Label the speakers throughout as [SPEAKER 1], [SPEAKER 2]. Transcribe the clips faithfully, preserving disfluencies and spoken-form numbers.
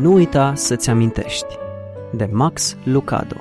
[SPEAKER 1] Nu uita să-ți amintești. De Max Lucado.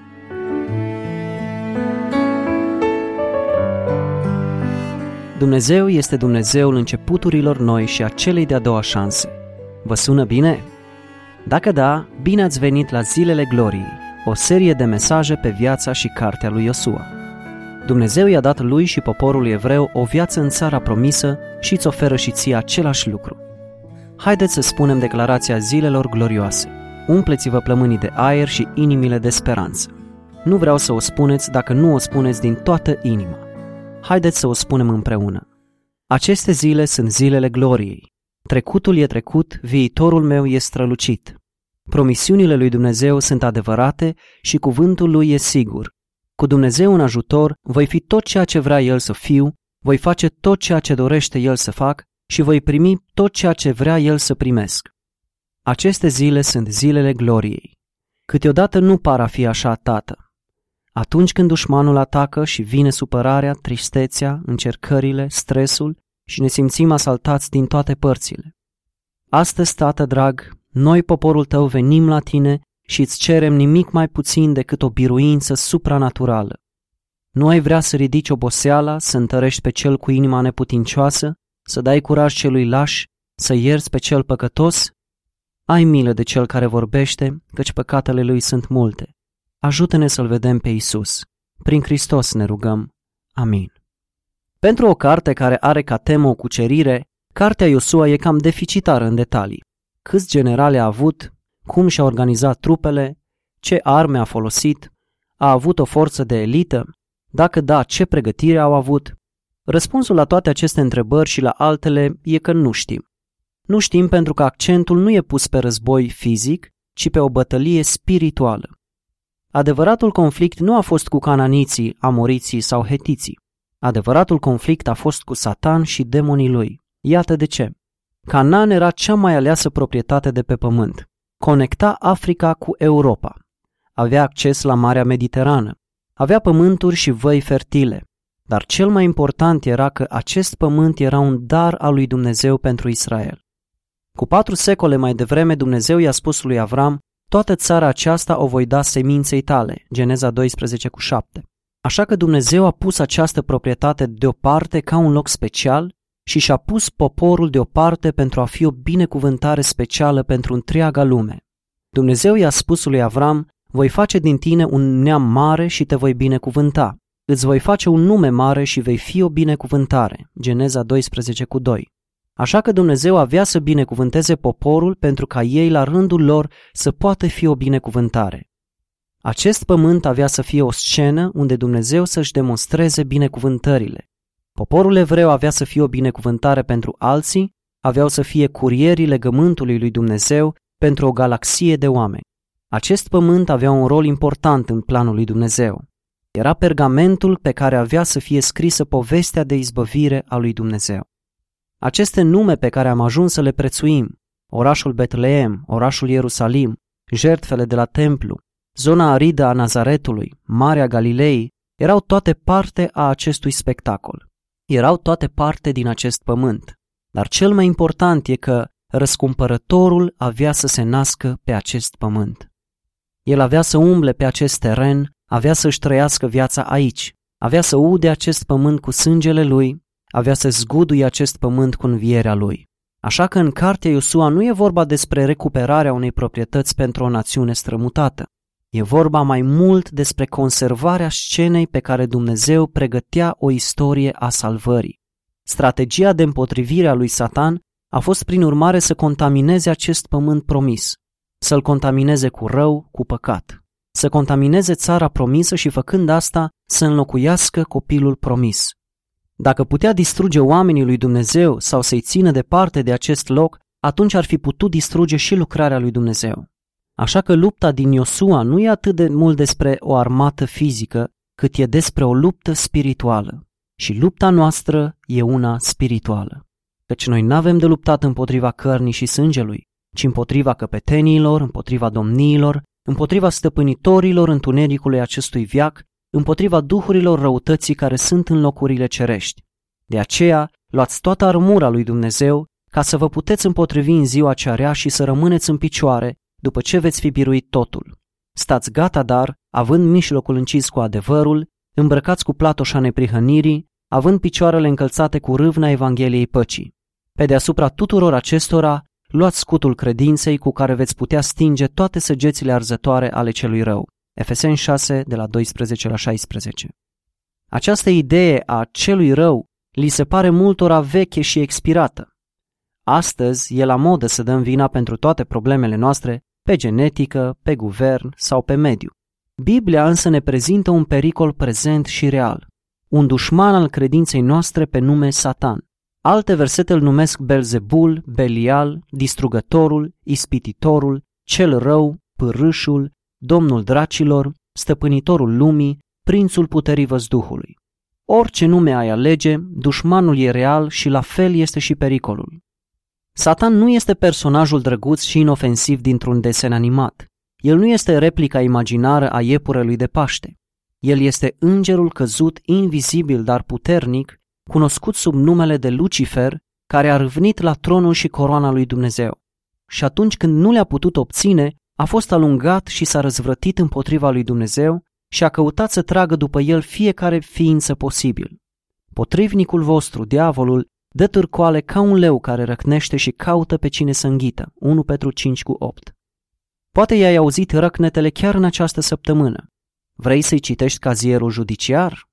[SPEAKER 1] Dumnezeu este Dumnezeul începuturilor noi și a celei de-a doua șanse. Vă sună bine? Dacă da, bine ați venit la Zilele Gloriei, o serie de mesaje pe viața și cartea lui Iosua. Dumnezeu i-a dat lui și poporului evreu o viață în țara promisă și îți oferă și ție același lucru. Haideți să spunem declarația zilelor glorioase. Umpleți-vă plămânii de aer și inimile de speranță. Nu vreau să o spuneți dacă nu o spuneți din toată inima. Haideți să o spunem împreună. Aceste zile sunt zilele gloriei. Trecutul e trecut, viitorul meu e strălucit. Promisiunile lui Dumnezeu sunt adevărate și cuvântul lui e sigur. Cu Dumnezeu în ajutor, voi fi tot ceea ce vrea El să fiu, voi face tot ceea ce dorește El să fac și voi primi tot ceea ce vrea El să primesc. Aceste zile sunt zilele gloriei. Câteodată nu par a fi așa, tată. Atunci când dușmanul atacă și vine supărarea, tristețea, încercările, stresul și ne simțim asaltați din toate părțile. Astăzi, tată drag, noi, poporul tău, venim la tine și îți cerem nimic mai puțin decât o biruință supranaturală. Nu ai vrea să ridici oboseala, să întărești pe cel cu inima neputincioasă, să dai curaj celui laș, să ierți pe cel păcătos? Ai milă de cel care vorbește, căci păcatele lui sunt multe. Ajută-ne să-L vedem pe Iisus. Prin Hristos ne rugăm. Amin. Pentru o carte care are ca temă o cucerire, cartea Iosua e cam deficitară în detalii. Câți generali a avut, cum și-a organizat trupele, ce arme a folosit, a avut o forță de elită, dacă da, ce pregătire au avut. Răspunsul la toate aceste întrebări și la altele e că nu știm. Nu știm pentru că accentul nu e pus pe război fizic, ci pe o bătălie spirituală. Adevăratul conflict nu a fost cu cananiții, amoriții sau hetiții. Adevăratul conflict a fost cu Satan și demonii lui. Iată de ce. Canaan era cea mai aleasă proprietate de pe pământ. Conecta Africa cu Europa. Avea acces la Marea Mediterană. Avea pământuri și văi fertile. Dar cel mai important era că acest pământ era un dar al lui Dumnezeu pentru Israel. Cu patru secole mai devreme Dumnezeu i-a spus lui Avram: toată țara aceasta o voi da seminței tale, Geneza doisprezece cu șapte. Așa că Dumnezeu a pus această proprietate deoparte ca un loc special și și-a pus poporul deoparte pentru a fi o binecuvântare specială pentru întreaga lume. Dumnezeu i-a spus lui Avram: voi face din tine un neam mare și te voi binecuvânta. Îți voi face un nume mare și vei fi o binecuvântare, Geneza doisprezece cu doi. Așa că Dumnezeu avea să binecuvânteze poporul pentru ca ei la rândul lor să poată fi o binecuvântare. Acest pământ avea să fie o scenă unde Dumnezeu să-și demonstreze binecuvântările. Poporul evreu avea să fie o binecuvântare pentru alții, aveau să fie curierii legământului lui Dumnezeu pentru o galaxie de oameni. Acest pământ avea un rol important în planul lui Dumnezeu. Era pergamentul pe care avea să fie scrisă povestea de izbăvire a lui Dumnezeu. Aceste nume pe care am ajuns să le prețuim, orașul Betleem, orașul Ierusalim, jertfele de la templu, zona aridă a Nazaretului, Marea Galilei, erau toate parte a acestui spectacol. Erau toate parte din acest pământ. Dar cel mai important e că răscumpărătorul avea să se nască pe acest pământ. El avea să umble pe acest teren, avea să-și trăiască viața aici, avea să ude acest pământ cu sângele lui, avea să zguduie acest pământ cu învierea lui. Așa că în cartea Iosua nu e vorba despre recuperarea unei proprietăți pentru o națiune strămutată. E vorba mai mult despre conservarea scenei pe care Dumnezeu pregătea o istorie a salvării. Strategia de împotrivire a lui Satan a fost prin urmare să contamineze acest pământ promis, să-l contamineze cu rău, cu păcat, să contamineze țara promisă și făcând asta să înlocuiască copilul promis. Dacă putea distruge oamenii lui Dumnezeu sau să-i țină departe de acest loc, atunci ar fi putut distruge și lucrarea lui Dumnezeu. Așa că lupta din Iosua nu e atât de mult despre o armată fizică, cât e despre o luptă spirituală. Și lupta noastră e una spirituală. Căci noi n-avem de luptat împotriva cărnii și sângelui, ci împotriva căpeteniilor, împotriva domniilor, împotriva stăpânitorilor întunericului acestui veac, împotriva duhurilor răutății care sunt în locurile cerești. De aceea, luați toată armura lui Dumnezeu ca să vă puteți împotrivi în ziua cea rea și să rămâneți în picioare după ce veți fi biruit totul. Stați gata, dar, având mijlocul încis cu adevărul, îmbrăcați cu platoșa neprihănirii, având picioarele încălțate cu râvna Evangheliei păcii. Pe deasupra tuturor acestora, luați scutul credinței cu care veți putea stinge toate săgețile arzătoare ale celui rău. Efeseni șase, de la doisprezece la șaisprezece. Această idee a celui rău li se pare multora veche și expirată. Astăzi e la modă să dăm vina pentru toate problemele noastre pe genetică, pe guvern sau pe mediu. Biblia însă ne prezintă un pericol prezent și real, un dușman al credinței noastre pe nume Satan. Alte versete îl numesc Belzebul, Belial, distrugătorul, ispititorul, cel rău, pârâșul, domnul dracilor, stăpânitorul lumii, prințul puterii văzduhului. Orice nume ai alege, dușmanul e real și la fel este și pericolul. Satan nu este personajul drăguț și inofensiv dintr-un desen animat. El nu este replica imaginară a iepurelui de Paște. El este îngerul căzut, invizibil, dar puternic, cunoscut sub numele de Lucifer, care a râvnit la tronul și coroana lui Dumnezeu. Și atunci când nu le-a putut obține, a fost alungat și s-a răzvrătit împotriva lui Dumnezeu și a căutat să tragă după el fiecare ființă posibil. Potrivnicul vostru, diavolul, dă târcoale ca un leu care răcnește și caută pe cine să înghită. unu Petru cinci cu opt. Poate i-ai auzit răcnetele chiar în această săptămână. Vrei să-i citești cazierul judiciar?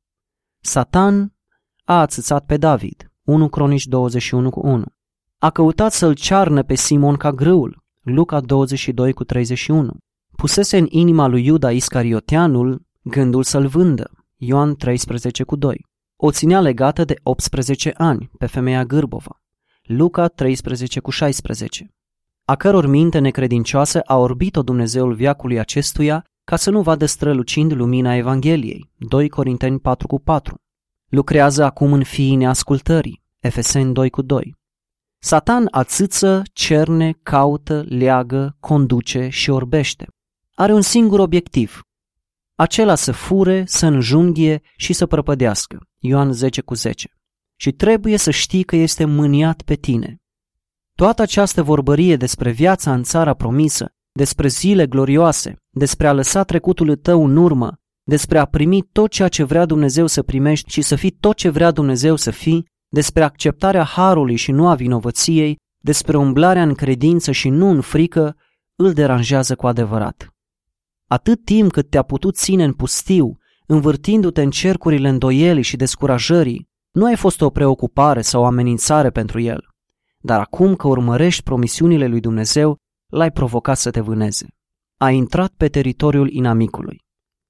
[SPEAKER 1] Satan a ațățat pe David. unu Cronici douăzeci și unu cu unu. A căutat să-l cearnă pe Simon ca grâul. Luca douăzeci și doi cu treizeci și unu. Pusese în inima lui Iuda Iscarioteanul gândul să-l vândă. Ioan treisprezece cu doi. O ținea legată de optsprezece ani pe femeia gârbovă. Luca treisprezece cu șaisprezece. A căror minte necredincioasă a orbit-o Dumnezeul veacului acestuia ca să nu vadă strălucind lumina Evangheliei. doi Corinteni patru cu patru. Lucrează acum în fiii neascultării. Efeseni doi cu doi. Satan ațâță, cerne, caută, leagă, conduce și orbește. Are un singur obiectiv, acela să fure, să înjunghie și să prăpădească. Ioan zece cu zece. Și trebuie să știi că este mâniat pe tine. Toată această vorbărie despre viața în țara promisă, despre zile glorioase, despre a lăsa trecutul tău în urmă, despre a primi tot ceea ce vrea Dumnezeu să primești și să fii tot ce vrea Dumnezeu să fii, despre acceptarea harului și nu a vinovăției, despre umblarea în credință și nu în frică, îl deranjează cu adevărat. Atât timp cât te-a putut ține în pustiu, învârtindu-te în cercurile îndoielii și descurajării, nu ai fost o preocupare sau o amenințare pentru el. Dar acum că urmărești promisiunile lui Dumnezeu, l-ai provocat să te vâneze. A intrat pe teritoriul inamicului.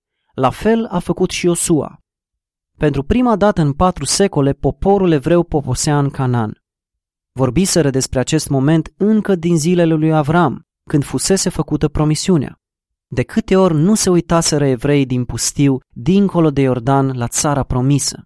[SPEAKER 1] La fel a făcut și Iosua. Pentru prima dată în patru secole, poporul evreu poposea în Canaan. Vorbiseră despre acest moment încă din zilele lui Avram, când fusese făcută promisiunea. De câte ori nu se uitaseră evreii din pustiu, dincolo de Iordan, la țara promisă.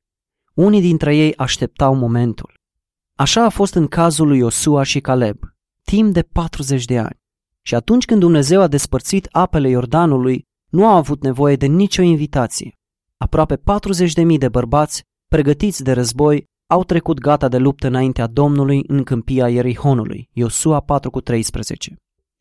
[SPEAKER 1] Unii dintre ei așteptau momentul. Așa a fost în cazul lui Iosua și Caleb, timp de patruzeci de ani. Și atunci când Dumnezeu a despărțit apele Iordanului, nu a avut nevoie de nicio invitație. Aproape patruzeci de mii de bărbați, pregătiți de război, au trecut gata de luptă înaintea Domnului în câmpia Ierihonului. Iosua patru cu treisprezece.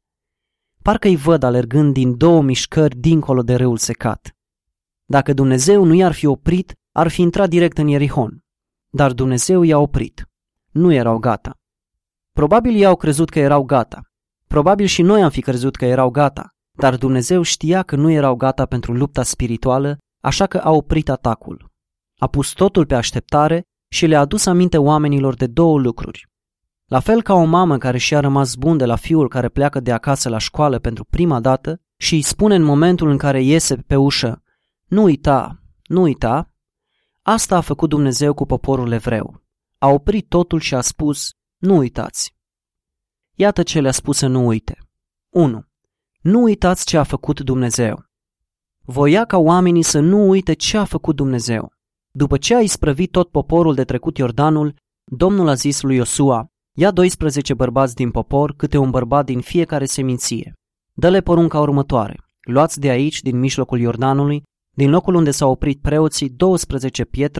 [SPEAKER 1] Parcă-i văd alergând din două mișcări dincolo de râul secat. Dacă Dumnezeu nu i-ar fi oprit, ar fi intrat direct în Ierihon. Dar Dumnezeu i-a oprit. Nu erau gata. Probabil i-au crezut că erau gata. Probabil și noi am fi crezut că erau gata. Dar Dumnezeu știa că nu erau gata pentru lupta spirituală, așa că a oprit atacul. A pus totul pe așteptare și le-a adus aminte oamenilor de două lucruri. La fel ca o mamă care și-a rămas bun de la fiul care pleacă de acasă la școală pentru prima dată și îi spune în momentul în care iese pe ușă: nu uita, nu uita, asta a făcut Dumnezeu cu poporul evreu. A oprit totul și a spus: nu uitați. Iată ce le-a spus să nu uite. unu. Nu uitați ce a făcut Dumnezeu. Voia ca oamenii să nu uite ce a făcut Dumnezeu. După ce a isprăvit tot poporul de trecut Iordanul, Domnul a zis lui Iosua: ia doisprezece bărbați din popor, câte un bărbat din fiecare seminție. Dă-le porunca următoare: luați de aici, din mijlocul Iordanului, din locul unde s-au oprit preoții, douăsprezece pietre,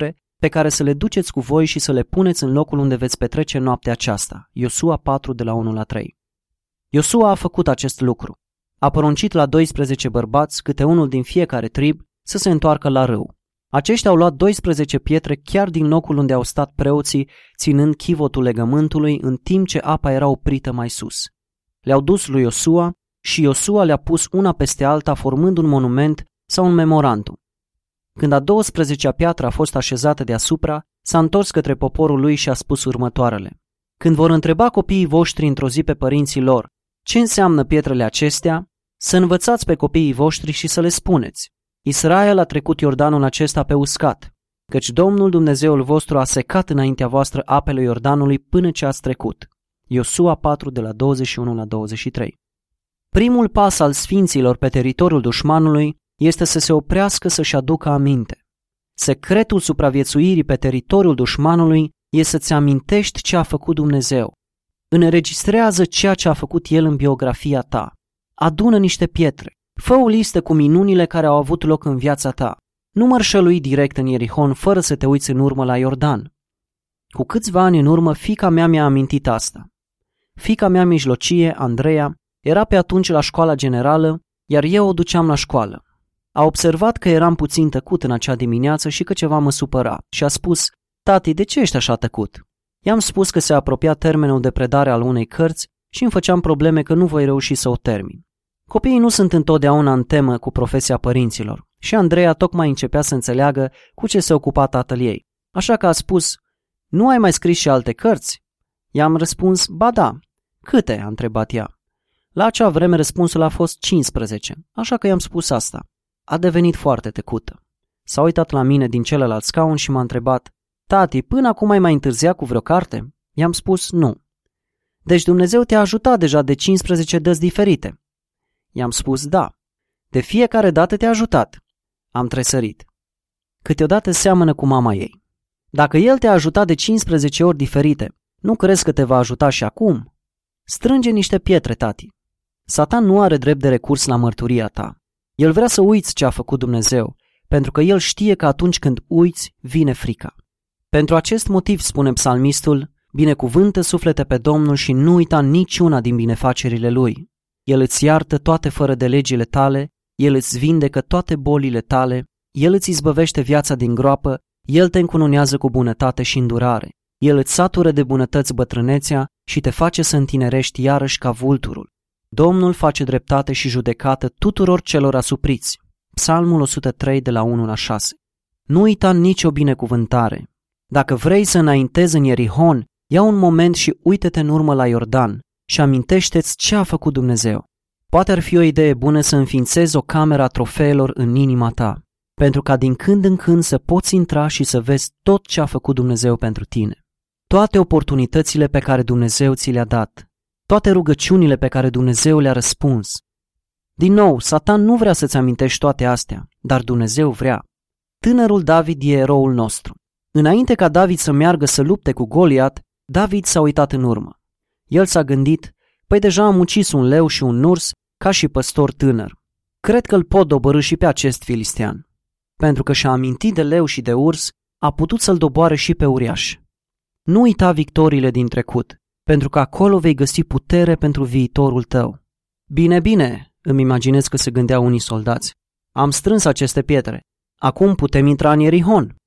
[SPEAKER 1] pe care să le duceți cu voi și să le puneți în locul unde veți petrece noaptea aceasta. Iosua patru de la unu la trei. Iosua a făcut acest lucru. A poruncit la doisprezece bărbați, câte unul din fiecare trib, să se întoarcă la râu. Aceștia au luat doisprezece pietre chiar din locul unde au stat preoții, ținând chivotul legământului, în timp ce apa era oprită mai sus. Le-au dus lui Iosua și Iosua le-a pus una peste alta, formând un monument sau un memorandum. Când a douăsprezecea piatră a fost așezată deasupra, s-a întors către poporul lui și a spus următoarele. Când vor întreba copiii voștri într-o zi pe părinții lor ce înseamnă pietrele acestea, să învățați pe copiii voștri și să le spuneți: Israel a trecut Iordanul acesta pe uscat, căci Domnul Dumnezeul vostru a secat înaintea voastră apele Iordanului până ce ați trecut. Iosua patru de la douăzeci și unu la douăzeci și trei. Primul pas al sfinților pe teritoriul dușmanului este să se oprească să-și aducă aminte. Secretul supraviețuirii pe teritoriul dușmanului este să-ți amintești ce a făcut Dumnezeu. Înregistrează ceea ce a făcut El în biografia ta. Adună niște pietre. Fă o listă cu minunile care au avut loc în viața ta. Nu mărșălui direct în Ierihon fără să te uiți în urmă la Iordan. Cu câțiva ani în urmă, fiica mea mi-a amintit asta. Fiica mea mijlocie, Andreea, era pe atunci la școala generală, iar eu o duceam la școală. A observat că eram puțin tăcut în acea dimineață și că ceva mă supăra și a spus: Tati, de ce ești așa tăcut? I-am spus că se apropia termenul de predare al unei cărți și îmi făceam probleme că nu voi reuși să o termin. Copiii nu sunt întotdeauna în temă cu profesia părinților și Andreea tocmai începea să înțeleagă cu ce se ocupa tatăl ei. Așa că a spus: Nu ai mai scris și alte cărți? I-am răspuns: Ba da. Câte? A întrebat ea. La acea vreme răspunsul a fost cincisprezece, așa că i-am spus asta. A devenit foarte tăcută. S-a uitat la mine din celălalt scaun și m-a întrebat: Tati, până acum ai mai întârziat cu vreo carte? I-am spus: Nu. Deci Dumnezeu te-a ajutat deja de cincisprezece dăți diferite. I-am spus: Da. De fiecare dată te-a ajutat. Am tresărit. Câteodată seamănă cu mama ei. Dacă El te-a ajutat de cincisprezece ori diferite, nu crezi că te va ajuta și acum? Strânge niște pietre, tati. Satan nu are drept de recurs la mărturia ta. El vrea să uiți ce a făcut Dumnezeu, pentru că El știe că atunci când uiți, vine frica. Pentru acest motiv, spune psalmistul, binecuvântă suflete pe Domnul și nu uita niciuna din binefacerile Lui. El îți iartă toate fără de legile tale, El îți vindecă toate bolile tale, El îți izbăvește viața din groapă, El te încununează cu bunătate și îndurare. El îți satură de bunătăți bătrânețea și te face să întinerești iarăși ca vulturul. Domnul face dreptate și judecată tuturor celor asupriți. Psalmul o sută trei de la unu la șase. Nu uita nicio binecuvântare. Dacă vrei să înaintezi în Ierihon, ia un moment și uite-te în urmă la Iordan și amintește-ți ce a făcut Dumnezeu. Poate ar fi o idee bună să înființezi o cameră a trofeelor în inima ta, pentru ca din când în când să poți intra și să vezi tot ce a făcut Dumnezeu pentru tine. Toate oportunitățile pe care Dumnezeu ți le-a dat, toate rugăciunile pe care Dumnezeu le-a răspuns. Din nou, Satan nu vrea să-ți amintești toate astea, dar Dumnezeu vrea. Tânărul David e eroul nostru. Înainte ca David să meargă să lupte cu Goliat, David s-a uitat în urmă. El s-a gândit: păi deja am ucis un leu și un urs ca și păstor tânăr. Cred că îl pot dobărî și pe acest filistean. Pentru că și-a amintit de leu și de urs, a putut să-l doboare și pe uriaș. Nu uita victoriile din trecut, pentru că acolo vei găsi putere pentru viitorul tău. Bine, bine, îmi imaginez că se gândeau unii soldați. Am strâns aceste pietre. Acum putem intra în Ierihon.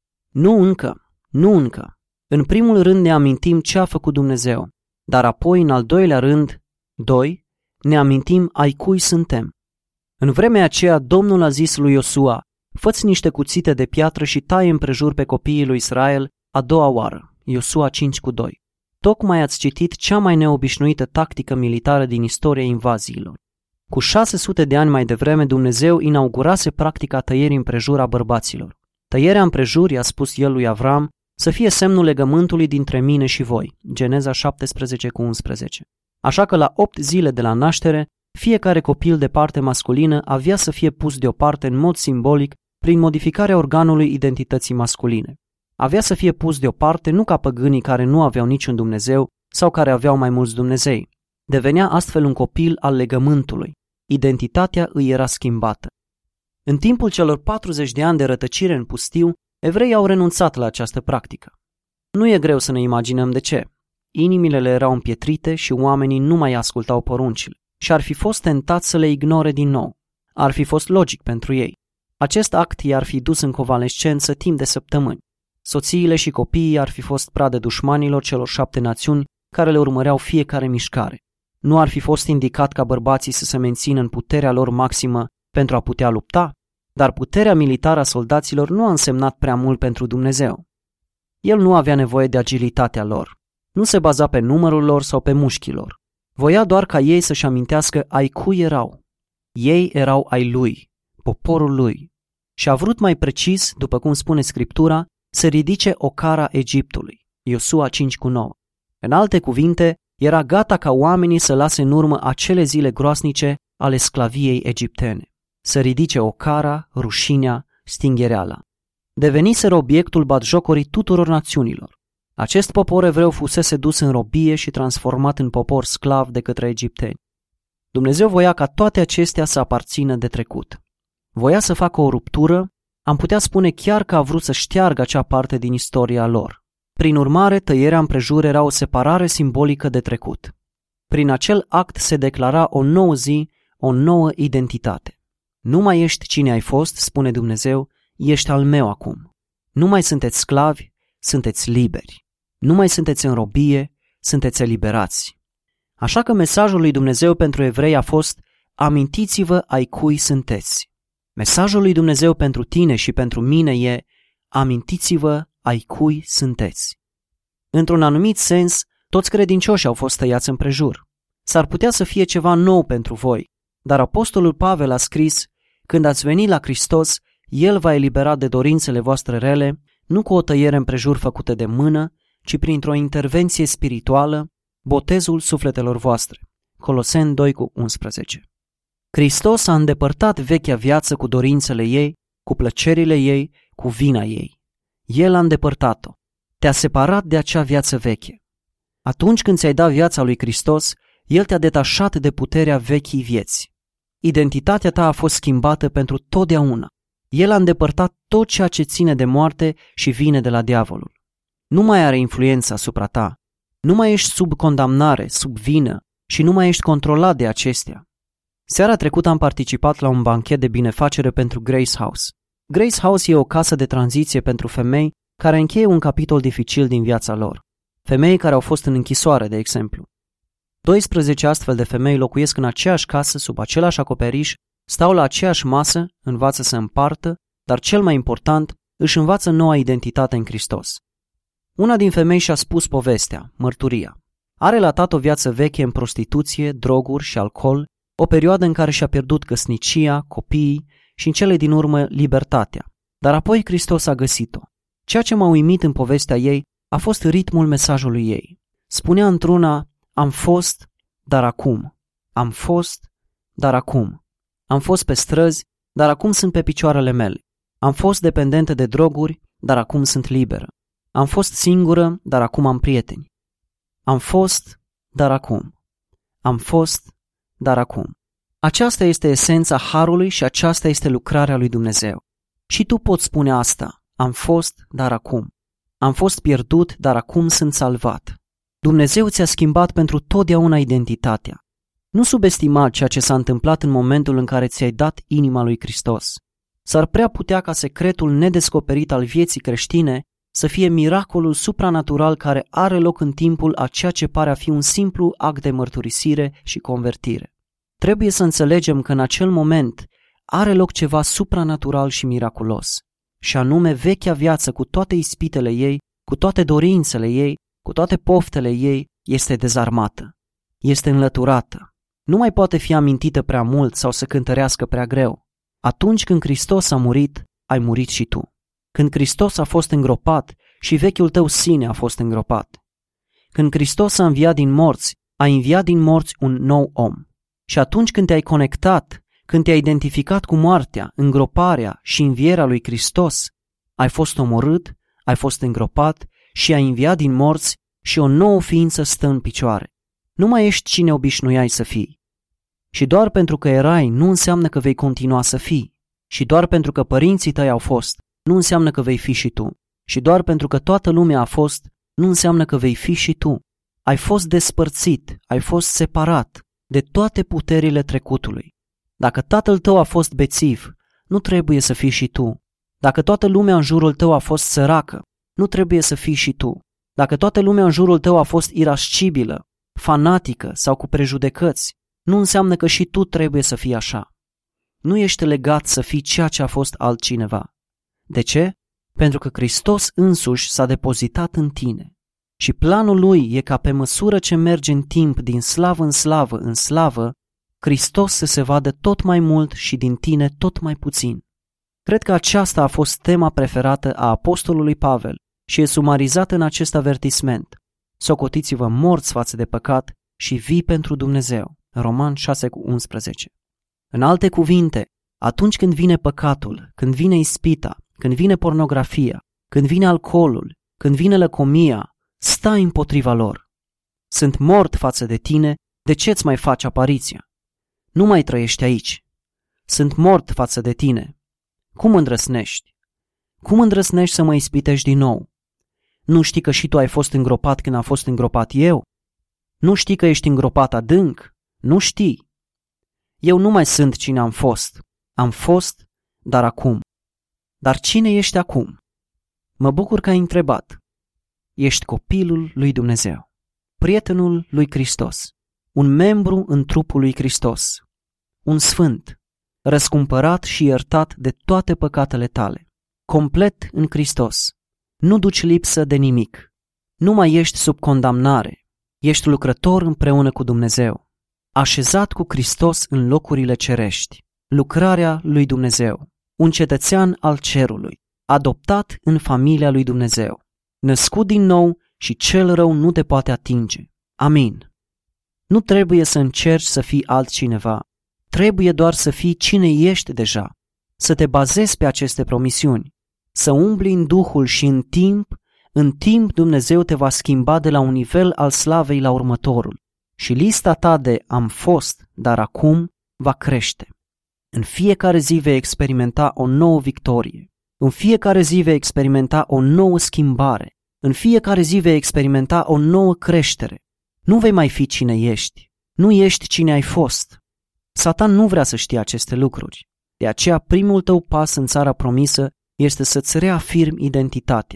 [SPEAKER 1] Nu încă, nu încă. În primul rând ne amintim ce a făcut Dumnezeu, dar apoi, în al doilea rând, doi, ne amintim ai cui suntem. În vremea aceea, Domnul a zis lui Iosua: fă-ți niște cuțite de piatră și taie împrejur pe copiii lui Israel a doua oară. Iosua cinci cu doi. Tocmai ați citit cea mai neobișnuită tactică militară din istoria invaziilor. Cu șase sute de ani mai devreme, Dumnezeu inaugurase practica tăierii împrejur a bărbaților. Tăierea împrejur, i-a spus El lui Avram, să fie semnul legământului dintre mine și voi. Geneza șaptesprezece cu unsprezece. Așa că la opt zile de la naștere, fiecare copil de parte masculină avea să fie pus deoparte în mod simbolic prin modificarea organului identității masculine. Avea să fie pus deoparte nu ca păgânii care nu aveau niciun Dumnezeu sau care aveau mai mulți Dumnezei. Devenea astfel un copil al legământului. Identitatea îi era schimbată. În timpul celor patruzeci de ani de rătăcire în pustiu, Evreii au renunțat la această practică. Nu e greu să ne imaginăm de ce. Inimile le erau împietrite și oamenii nu mai ascultau poruncile și ar fi fost tentați să le ignore din nou. Ar fi fost logic pentru ei. Acest act i-ar fi dus în convalescență timp de săptămâni. Soțiile și copiii ar fi fost pradă dușmanilor celor șapte națiuni care le urmăreau fiecare mișcare. Nu ar fi fost indicat ca bărbații să se mențină în puterea lor maximă pentru a putea lupta, dar puterea militară a soldaților nu a însemnat prea mult pentru Dumnezeu. El nu avea nevoie de agilitatea lor. Nu se baza pe numărul lor sau pe mușchii lor. Voia doar ca ei să-și amintească ai cui erau. Ei erau ai lui, poporul lui. Și a vrut mai precis, după cum spune Scriptura, să ridice ocara Egiptului. Iosua cinci cu nouă. În alte cuvinte, era gata ca oamenii să lase în urmă acele zile groasnice ale sclaviei egiptene. Să ridice ocara, rușinea, stinghereala. Deveniseră obiectul batjocorii tuturor națiunilor. Acest popor evreu fusese dus în robie și transformat în popor sclav de către egipteni. Dumnezeu voia ca toate acestea să aparțină de trecut. Voia să facă o ruptură, am putea spune chiar că a vrut să șteargă acea parte din istoria lor. Prin urmare, tăierea împrejur era o separare simbolică de trecut. Prin acel act se declara o nouă zi, o nouă identitate. Nu mai ești cine ai fost, spune Dumnezeu, ești al meu acum. Nu mai sunteți sclavi, sunteți liberi. Nu mai sunteți în robie, sunteți eliberați. Așa că mesajul lui Dumnezeu pentru evrei a fost: amintiți-vă ai cui sunteți. Mesajul lui Dumnezeu pentru tine și pentru mine e: amintiți-vă ai cui sunteți. Într-un anumit sens, toți credincioșii au fost tăiați împrejur. S-ar putea să fie ceva nou pentru voi, dar apostolul Pavel a scris: când ați venit la Hristos, El v-a eliberat de dorințele voastre rele, nu cu o tăiere împrejur făcută de mână, ci printr-o intervenție spirituală, botezul sufletelor voastre. Coloseni doi cu unsprezece. Hristos a îndepărtat vechea viață cu dorințele ei, cu plăcerile ei, cu vina ei. El a îndepărtat-o. Te-a separat de acea viață veche. Atunci când ți-ai dat viața lui Hristos, El te-a detașat de puterea vechii vieți. Identitatea ta a fost schimbată pentru totdeauna. El a îndepărtat tot ceea ce ține de moarte și vine de la diavolul. Nu mai are influență asupra ta. Nu mai ești sub condamnare, sub vină și nu mai ești controlat de acestea. Seara trecută am participat la un banchet de binefacere pentru Grace House. Grace House e o casă de tranziție pentru femei care încheie un capitol dificil din viața lor. Femei care au fost în închisoare, de exemplu. doisprezece astfel de femei locuiesc în aceeași casă, sub același acoperiș, stau la aceeași masă, învață să împartă, dar cel mai important, își învață noua identitate în Hristos. Una din femei și-a spus povestea, mărturia. A relatat o viață veche în prostituție, droguri și alcool, o perioadă în care și-a pierdut căsnicia, copiii și în cele din urmă libertatea. Dar apoi Hristos a găsit-o. Ceea ce m-a uimit în povestea ei a fost ritmul mesajului ei. Spunea într-una: am fost, dar acum. Am fost, dar acum. Am fost pe străzi, dar acum sunt pe picioarele mele. Am fost dependentă de droguri, dar acum sunt liberă. Am fost singură, dar acum am prieteni. Am fost, dar acum. Am fost, dar acum. Aceasta este esența harului și aceasta este lucrarea lui Dumnezeu. Și tu poți spune asta: am fost, dar acum. Am fost pierdut, dar acum sunt salvat. Dumnezeu ți-a schimbat pentru totdeauna identitatea. Nu subestima ceea ce s-a întâmplat în momentul în care ți-ai dat inima lui Hristos. S-ar prea putea ca secretul nedescoperit al vieții creștine să fie miracolul supranatural care are loc în timpul a ceea ce pare a fi un simplu act de mărturisire și convertire. Trebuie să înțelegem că în acel moment are loc ceva supranatural și miraculos, și anume vechea viață cu toate ispitele ei, cu toate dorințele ei, cu toate poftele ei, este dezarmată, este înlăturată. Nu mai poate fi amintită prea mult sau să cântărească prea greu. Atunci când Hristos a murit, ai murit și tu. Când Hristos a fost îngropat, și vechiul tău sine a fost îngropat. Când Hristos a înviat din morți, a înviat din morți un nou om. Și atunci când te-ai conectat, când te-ai identificat cu moartea, îngroparea și învierea lui Hristos, ai fost omorât, ai fost îngropat și ai înviat din morți și o nouă ființă stă în picioare. Nu mai ești cine obișnuiai să fii. Și doar pentru că erai nu înseamnă că vei continua să fii. Și doar pentru că părinții tăi au fost, nu înseamnă că vei fi și tu. Și doar pentru că toată lumea a fost, nu înseamnă că vei fi și tu. Ai fost despărțit, ai fost separat de toate puterile trecutului. Dacă tatăl tău a fost bețiv, nu trebuie să fii și tu. Dacă toată lumea în jurul tău a fost săracă, nu trebuie să fii și tu. Dacă toată lumea în jurul tău a fost irascibilă, fanatică sau cu prejudecăți, nu înseamnă că și tu trebuie să fii așa. Nu ești legat să fii ceea ce a fost altcineva. De ce? Pentru că Hristos însuși s-a depozitat în tine. Și planul lui e ca pe măsură ce mergi în timp din slavă în slavă în slavă, Hristos să se vadă tot mai mult și din tine tot mai puțin. Cred că aceasta a fost tema preferată a apostolului Pavel și e sumarizată în acest avertisment. Socotiți-vă morți față de păcat și vii pentru Dumnezeu. Roman șase cu unsprezece. În alte cuvinte, atunci când vine păcatul, când vine ispita, când vine pornografia, când vine alcoolul, când vine lăcomia, stai împotriva lor. Sunt mort față de tine, de ce îți mai faci apariția? Nu mai trăiești aici. Sunt mort față de tine. Cum îndrăsnești? Cum îndrăsnești să mă ispitești din nou? Nu știi că și tu ai fost îngropat când am fost îngropat eu? Nu știi că ești îngropat adânc? Nu știi. Eu nu mai sunt cine am fost. Am fost, dar acum. Dar cine ești acum? Mă bucur că ai întrebat. Ești copilul lui Dumnezeu, prietenul lui Hristos, un membru în trupul lui Hristos, un sfânt, răscumpărat și iertat de toate păcatele tale, complet în Hristos. Nu duci lipsă de nimic. Nu mai ești sub condamnare. Ești lucrător împreună cu Dumnezeu, așezat cu Hristos în locurile cerești, lucrarea lui Dumnezeu, un cetățean al cerului, adoptat în familia lui Dumnezeu, născut din nou și cel rău nu te poate atinge. Amin. Nu trebuie să încerci să fii altcineva, trebuie doar să fii cine ești deja, să te bazezi pe aceste promisiuni, să umbli în Duhul și în timp, în timp Dumnezeu te va schimba de la un nivel al slavei la următorul și lista ta de am fost, dar acum va crește. În fiecare zi vei experimenta o nouă victorie, în fiecare zi vei experimenta o nouă schimbare, în fiecare zi vei experimenta o nouă creștere. Nu vei mai fi cine ești, nu ești cine ai fost. Satan nu vrea să știe aceste lucruri, de aceea primul tău pas în țara promisă este să-ți reafirmi identitatea.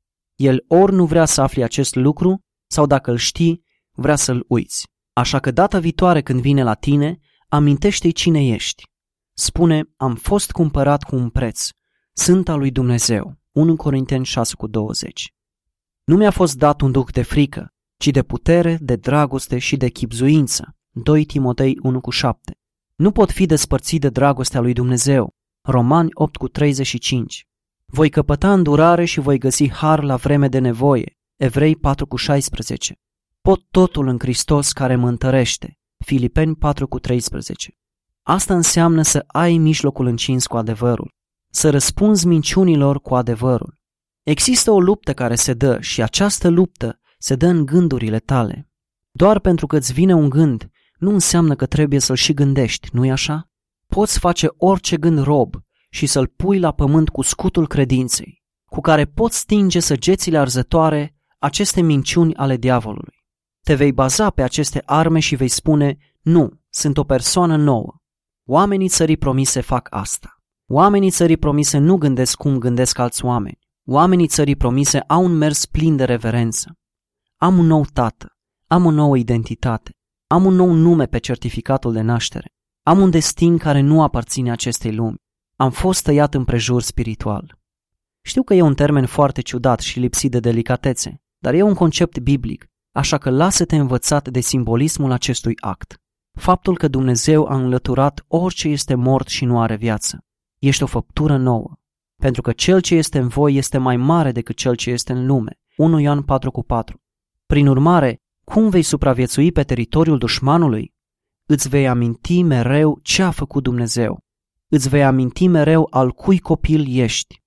[SPEAKER 1] El ori nu vrea să afli acest lucru, sau dacă îl știi, vrea să-l uiți. Așa că data viitoare când vine la tine, amintește-i cine ești. Spune, am fost cumpărat cu un preț, sunt al lui Dumnezeu. unu Corinteni șase cu douăzeci. Nu mi-a fost dat un duh de frică, ci de putere, de dragoste și de chibzuință. doi Timotei unu cu șapte. Nu pot fi despărțit de dragostea lui Dumnezeu. Romani opt cu treizeci și cinci. Voi căpăta îndurare și voi găsi har la vreme de nevoie. Evrei patru cu șaisprezece. Pot totul în Hristos care mă întărește. Filipeni patru cu treisprezece. Asta înseamnă să ai mijlocul încins cu adevărul, să răspunzi minciunilor cu adevărul. Există o luptă care se dă și această luptă se dă în gândurile tale. Doar pentru că îți vine un gând, nu înseamnă că trebuie să-l și gândești, nu-i așa? Poți face orice gând rob și să-l pui la pământ cu scutul credinței, cu care poți stinge săgețile arzătoare, aceste minciuni ale diavolului. Te vei baza pe aceste arme și vei spune, nu, sunt o persoană nouă. Oamenii țării promise fac asta. Oamenii țării promise nu gândesc cum gândesc alți oameni. Oamenii țării promise au un mers plin de reverență. Am un nou tată, am o nouă identitate, am un nou nume pe certificatul de naștere, am un destin care nu aparține acestei lumi. Am fost tăiat împrejur spiritual. Știu că e un termen foarte ciudat și lipsit de delicatețe, dar e un concept biblic, așa că lasă-te învățat de simbolismul acestui act. Faptul că Dumnezeu a înlăturat orice este mort și nu are viață. Ești o făptură nouă, pentru că cel ce este în voi este mai mare decât cel ce este în lume. unu Ioan patru cu patru. Prin urmare, cum vei supraviețui pe teritoriul dușmanului? Îți vei aminti mereu ce a făcut Dumnezeu. Îți vei aminti mereu al cui copil ești.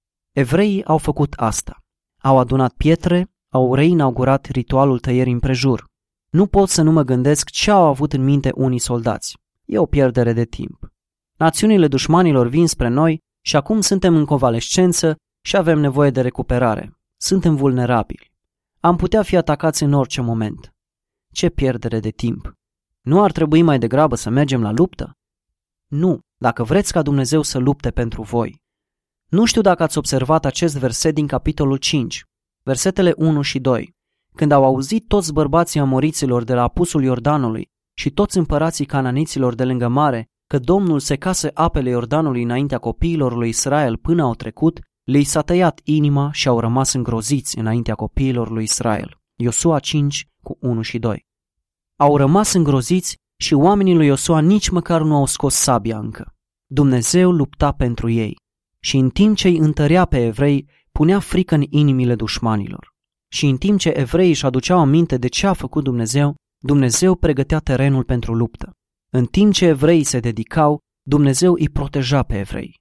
[SPEAKER 1] Evreii au făcut asta. Au adunat pietre, au reinaugurat ritualul tăierii împrejur. Nu pot să nu mă gândesc ce au avut în minte unii soldați. E o pierdere de timp. Națiunile dușmanilor vin spre noi Și acum suntem în convalescență și avem nevoie de recuperare. Suntem vulnerabili. Am putea fi atacați în orice moment. Ce pierdere de timp! Nu ar trebui mai degrabă să mergem la luptă? Nu, dacă vreți ca Dumnezeu să lupte pentru voi. Nu știu dacă ați observat acest verset din capitolul cinci, versetele unu și doi. Când au auzit toți bărbații amoriților de la apusul Iordanului și toți împărații cananiților de lângă mare că Domnul secase apele Iordanului înaintea copiilor lui Israel până au trecut, le-i s-a tăiat inima și au rămas îngroziți înaintea copiilor lui Israel. Iosua cinci cu unu și doi. Au rămas îngroziți și oamenii lui Iosua nici măcar nu au scos sabia încă. Dumnezeu lupta pentru ei și în timp ce îi întărea pe evrei, punea frică în inimile dușmanilor. Și în timp ce evreii își aduceau aminte de ce a făcut Dumnezeu, Dumnezeu pregătea terenul pentru luptă. În timp ce evreii se dedicau, Dumnezeu îi proteja pe evrei.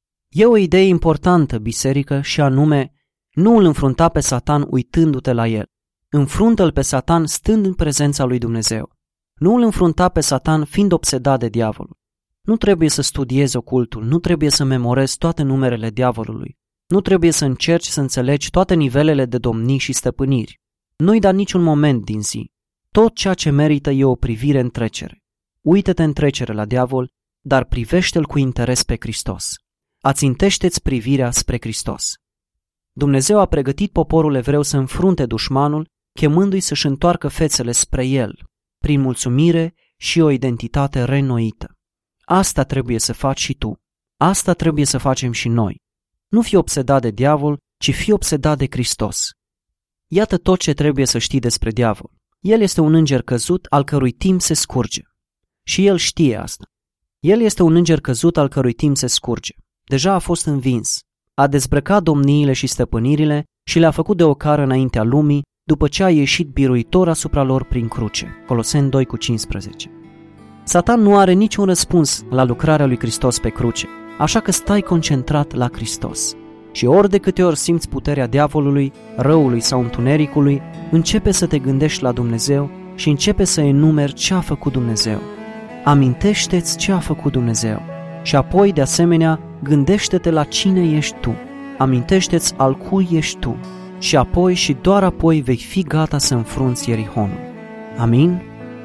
[SPEAKER 1] E o idee importantă, biserică, și anume, nu îl înfrunta pe Satan uitându-te la el. Înfruntă-l pe Satan stând în prezența lui Dumnezeu. Nu îl înfrunta pe Satan fiind obsedat de diavolul. Nu trebuie să studiezi ocultul, nu trebuie să memorezi toate numerele diavolului. Nu trebuie să încerci să înțelegi toate nivelele de domnii și stăpâniri. Nu-i da niciun moment din zi. Tot ceea ce merită e o privire în trecere. Uită-te în trecere la diavol, dar privește-l cu interes pe Hristos. Ațintește-ți privirea spre Hristos. Dumnezeu a pregătit poporul evreu să înfrunte dușmanul, chemându-i să-și întoarcă fețele spre el, prin mulțumire și o identitate reînnoită. Asta trebuie să faci și tu. Asta trebuie să facem și noi. Nu fi obsedat de diavol, ci fi obsedat de Hristos. Iată tot ce trebuie să știi despre diavol. El este un înger căzut al cărui timp se scurge. Și el știe asta. El este un înger căzut al cărui timp se scurge. Deja a fost învins. A dezbrăcat domniile și stăpânirile și le-a făcut de ocară înaintea lumii după ce a ieșit biruitor asupra lor prin cruce. Coloseni doi cu cincisprezece. Satan nu are niciun răspuns la lucrarea lui Hristos pe cruce, așa că stai concentrat la Hristos. Și ori de câte ori simți puterea diavolului, răului sau întunericului, începe să te gândești la Dumnezeu și începe să enumeri ce a făcut Dumnezeu. Amintește-ți ce a făcut Dumnezeu și apoi, de asemenea, gândește-te la cine ești tu. Amintește-ți al cui ești tu și apoi și doar apoi vei fi gata să înfrunți Ierihonul. Amin?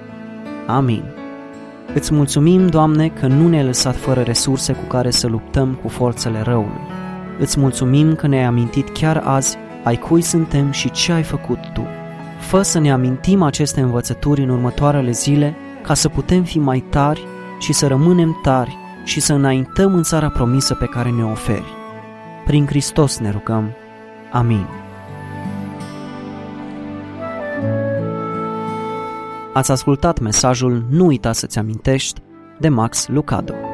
[SPEAKER 1] Amin. Îți mulțumim, Doamne, că nu ne-ai lăsat fără resurse cu care să luptăm cu forțele răului. Îți mulțumim că ne-ai amintit chiar azi ai cui suntem și ce ai făcut Tu. Fă să ne amintim aceste învățături în următoarele zile ca să putem fi mai tari și să rămânem tari și să înaintăm în țara promisă pe care ne oferi. Prin Hristos ne rugăm. Amin. Ați ascultat mesajul Nu uita să-ți amintești de Max Lucado.